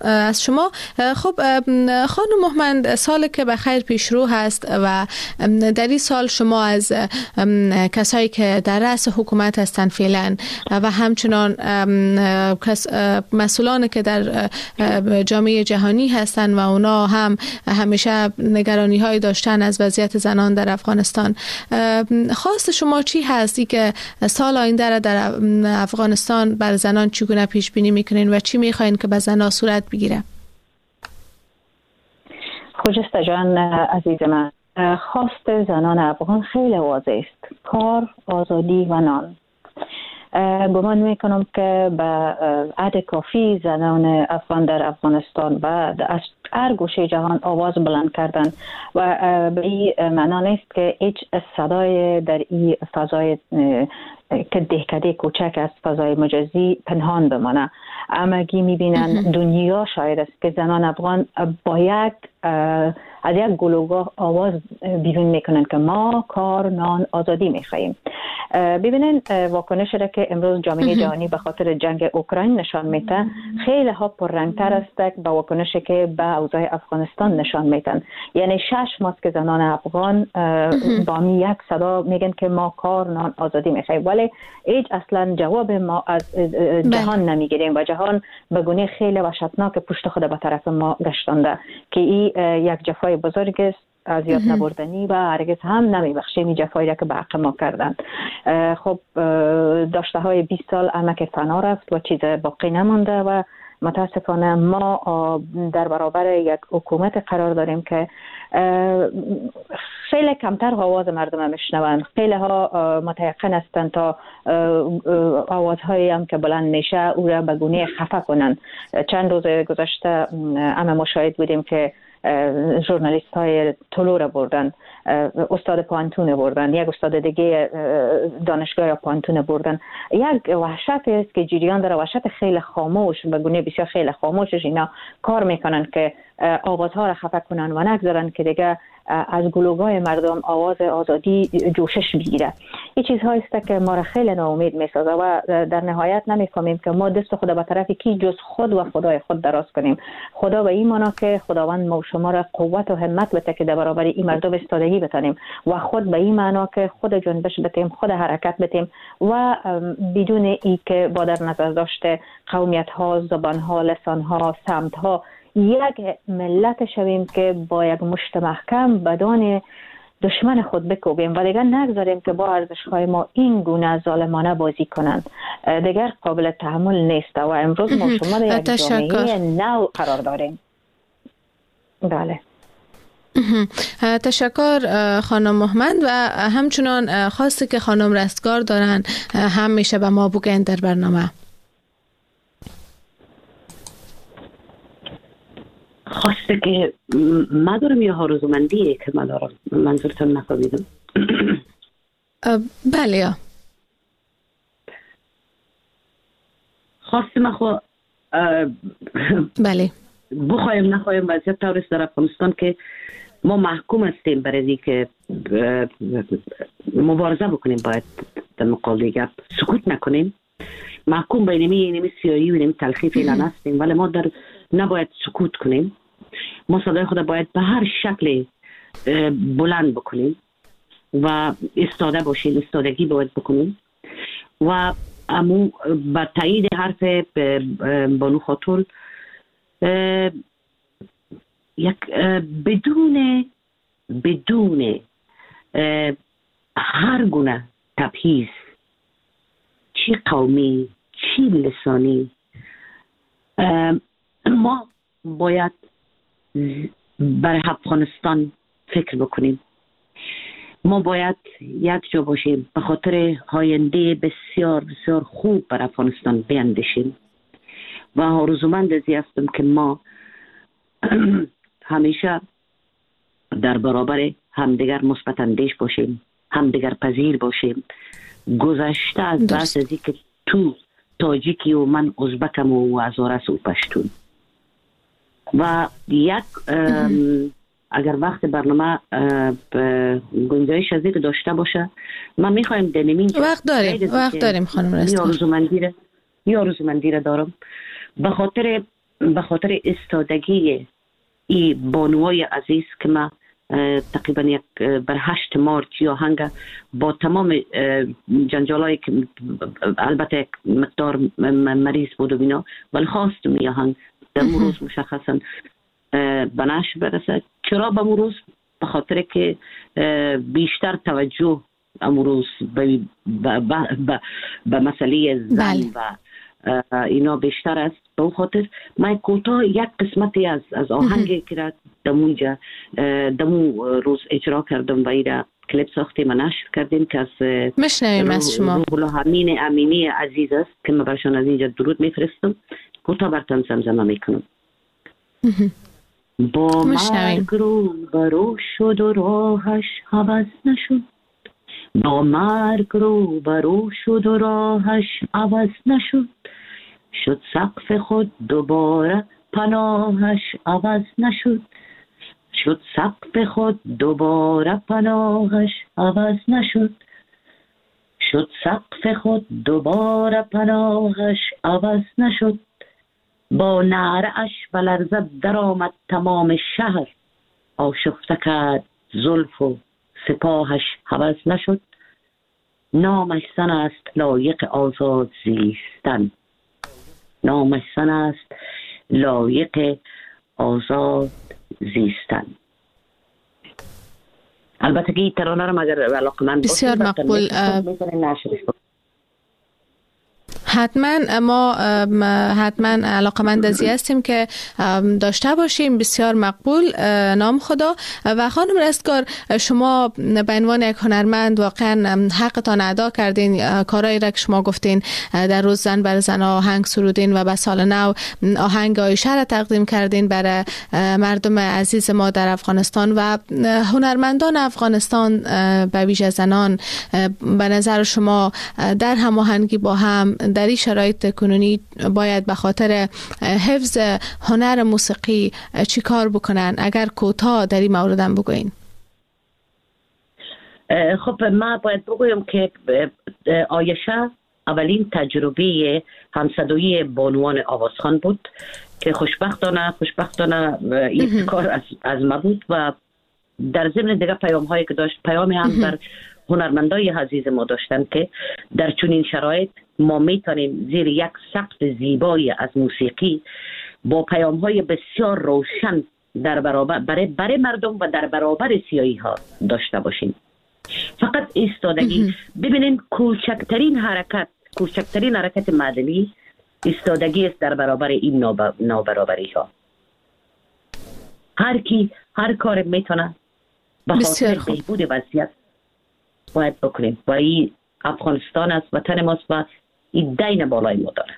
از شما. خب خانم مهمند، سال که به خیر پیش رو هست و در این سال شما از کسایی که در رأس حکومت هستند فعلا و همچنان مسئولان که در جامعه جهانی هستند و اونا هم همیشه نگرانی های داشتن از وضعیت زنان در افغانستان، خواست شما چی هستی که سال آینده را در افغانستان بر زنان چگونه پیش بینی میکنین و چی میخواین که به زنان صورت بگیره؟ خجسته جان عزیز من، خواست زنان افغان خیلی واضح است: کار، آزادی و نان. گمان میکنم که به عدد کافی زنان افغان در افغانستان و از هر گوشه جهان آواز بلند کردن و به این معنا نیست که هیچ صدای در این فضای که دهکده کوچک است، فضای مجازی، پنهان بمانه. همگی میبینن دنیا شاید است که زنان افغان باید از یک گلوگاه آواز بیرون میکنن که ما کار، نان، آزادی میخواییم. ببینین واکنش را که امروز جامعه جهانی به خاطر جنگ اوکراین نشان میده خیلی ها پررنگتر است با واکنشی که به اوضاع افغانستان نشان میدن. یعنی 6 ماه که زنان افغان با یک صدا میگن که ما کار، نان، آزادی میخواییم، ولی هیچ اصلا جواب ما از جهان نمیگیریم و جهان به گونه خیلی وحشتناک پشت خود به طرف ما گشتانده که این یک جفای بزرگ است، از یاد نبردنی و هرگز هم نمیبخشیم این جفایی را که به حق ما کردند. خب داشته های 20 سال عمک فنا رفت و چیز باقی نمانده و متاسفانه ما در برابر یک حکومت قرار داریم که خیلی کمتر آواز مردم میشنوند. خیلی ها متيقن هستند تا آوازهایی هم که بلند میشه او را به گونه خفه کنند. چند روز گذشته همه مشاهد بودیم که ژورنالیست های طلوع را بردن، استاد پانتون بردن، یک استاد دیگه دانشگاه یا پانتون بردن. یک وحشت است که جریان داره، وحشت خیلی خاموش، به گونه بسیار خیلی خاموشش اینا کار میکنن که آوازها را خفه کنن و نگذارن که دیگه از گلوگاه مردم آواز آزادی جوشش بگیره. این چیزهایی است که ما را خیلی ناامید میسازه و در نهایت نمیفهمیم که ما دست خود به طرف کی جز خود و خدای خود دراز کنیم. خدا به این معنا که خداوند ما و شما را قوت و همت بده که در برابر این مردم ایستادگی بتانیم و خود به این معنا که خود جنبش بتیم، خود حرکت بتیم و بدون ای که با در نظر داشته قومیت ها، زبان ها، لسان ها، سمت ها یک ملت شویم که با یک مشت محکم بدان دشمن خود بکوبیم و دیگر نگذاریم که با ارزش‌های ما این گونه ظالمانه بازی کنند. دیگر قابل تحمل نیست و امروز ما شما در یک جامعه نو قرار داریم. بله. تشکر خانم مهمند و همچنان خواسته که خانم رستگار دارن هم میشه به ما بگن در برنامه. خواسته که ما دارم یا آرزومندیه که ما دارم، منظورتون نفهمیدم. بله. خواسته ما خو بله بخوایم نخوایم وضعیت طوریست در افغانستان که ما محکوم هستیم برای که مبارزه بکنیم، باید در مقابل گپ سکوت نکنیم. محکوم به اینمی سیایی و اینمی تلخی فعلا هستیم، ولی ما نباید سکوت کنیم. ما صدای خود باید به هر شکل بلند بکنیم و استاده باشیم، استادگی باید بکنیم و امو با تایید حرف بانو خاتون یک بدون هر گونه تبعیض، چی قومی چی لسانی، ما باید برای افغانستان فکر بکنیم. ما باید یک جا باشیم، به خاطر آینده بسیار بسیار خوب بر افغانستان بیندیشیم و آرزومند ازی هستم که ما همیشه در برابر همدیگر مثبت اندیش باشیم، همدیگر پذیر باشیم. گذشته از بحث ازی که تو تاجیکی و من ازبکم و هزارس و پشتون و یک اگر وقت برنامه گنجایش از این داشته باشه، من میخوایم دنمین وقت داریم خانم رستگار. یه آرزومندی را دارم به خاطر به خاطر استادگی این بانوای عزیز که ما تقریبا بر 8 مارچ یا هنگ با تمام جنجالایی که البته یک مقدار مریض بود و بینا، ولی خواستم یا هنگ در روز مشخصا به نشر برسه. چرا به روز؟ به خاطر که بیشتر توجه امروز به مسئله زن و اینا بیشتر است. به خاطر من کوتاه یک قسمتی از آهنگی که را دمو روز اجرا کردم و ایرا کلیپ ساختیم و نشر کردیم که از مشنویم از شما. روح الله امینی عزیز است که من برشان از اینجا درود میفرستم. کوتاه برتن زمزمه میکنم. با مرگ روبرو شد و راهش عوض نشد، با مرگ روبرو شد و راهش عوض نشد، شد سقف خود دوباره پناهش عوض نشد، شد سقف خود دوباره پناهش عوض نشد، شد سقف خود دوباره پناهش عوض نشد، با نعره اش بلرزد در آمد تمام شهر، آشفته کرد زلف و سپاهش عوض نشد، نامش زن است لایق آزاد زیستن، نامش زن است لایق آزاد زیستن. البته که این ترانه رو مگر علاقه من بسیار مقبول. حتما علاقمند ازی هستیم که داشته باشیم. بسیار مقبول. نام خدا. و خانم رستگار، شما به عنوان یک هنرمند واقعا حقتان ادا کردین. کارایی را که شما گفتین در روز زن بر زن آهنگ سرودین و به سال نو آهنگ عایشه را تقدیم کردین برای مردم عزیز ما در افغانستان و هنرمندان افغانستان به ویژه زنان. به نظر شما در هماهنگی با هم در این شرایط کنونی باید به خاطر حفظ هنر موسیقی چی کار بکنن؟ اگر کوتاه در این مورد هم بگوین. خب ما باید بگویم که عایشه اولین تجربه همصدایی بانوان آوازخوان بود که خوشبختانه این کار از ما بود و در ضمن دیگه پیام هایی که داشت، پیامی هم در هنرمندای عزیز ما داشتن که در چنین شرایط ما میتونیم زیر یک سقف زیبایی از موسیقی با پیام های بسیار روشن در برابر برای مردم و در برابر سیاهی ها داشته باشیم. فقط ایستادگی. ببینین کوچکترین حرکت مدنی ایستادگی است در برابر این نابرابری ها. هر کار میتونه به خاطر بهبود وضعیت باید بکنیم و این افغانستان است، وطن ماست و این دین بالای ما داره.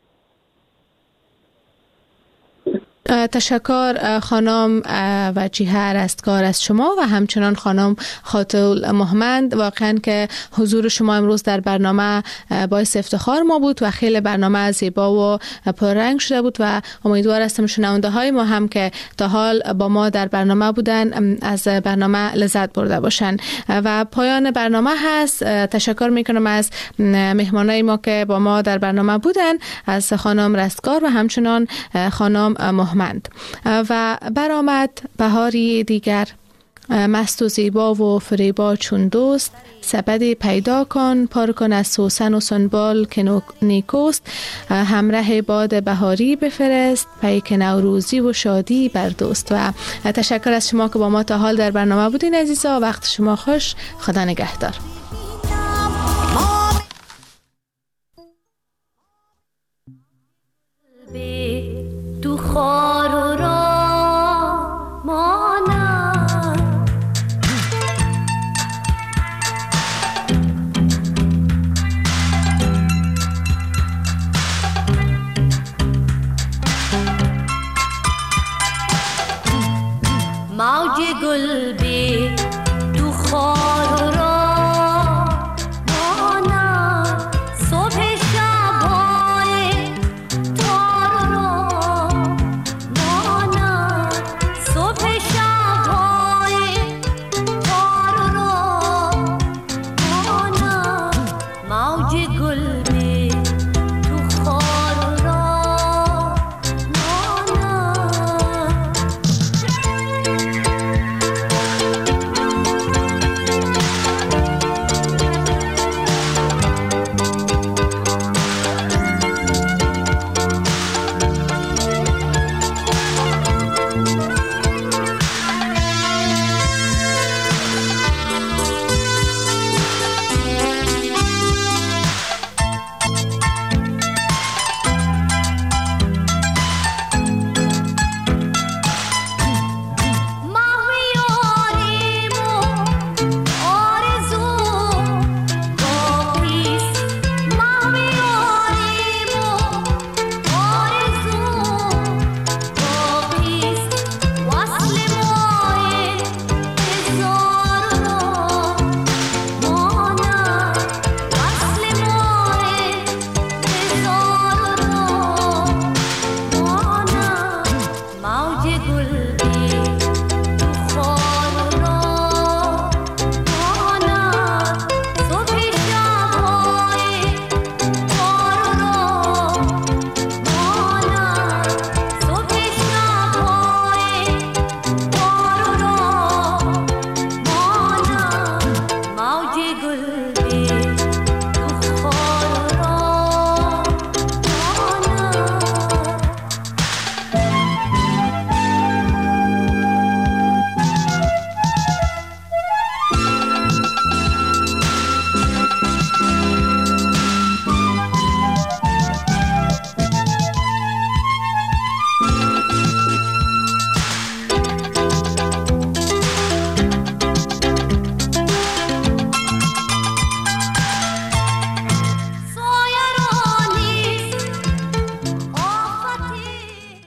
تشکر خانم وجیه رستگار از شما و همچنان خانم خاطول محمد. واقعا که حضور شما امروز در برنامه باعث افتخار ما بود و خیلی برنامه زیبا و پررنگ شده بود و امیدوار هستم شنونده های ما هم که تا حال با ما در برنامه بودن از برنامه لذت برده باشن. و پایان برنامه هست. تشکر میکنم از مهمانای ما که با ما در برنامه بودن، از خانم رستگار و همچنان خانم محمد. و برآمد بهاری دیگر، مست و زیبا و فریبا چون دوست، سبدی پیدا کن پر کن از سوسن و سنبال که نیکوست، همراه باد بهاری بفرست پیک نوروزی و شادی بر دوست. و تشکر از شما که با ما تا حال در برنامه بودین عزیزا. وقت شما خوش. خدا نگهدار. تو خار و را مانم، موج گل بی تو خار